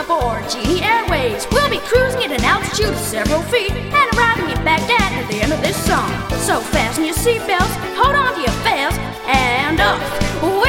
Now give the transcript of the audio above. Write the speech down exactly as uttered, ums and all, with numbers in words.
aboard Genie Airways. We'll be cruising at an altitude of several feet and arriving in Baghdad at the end of this song. So fasten your seatbelts, hold on to your fares, and off we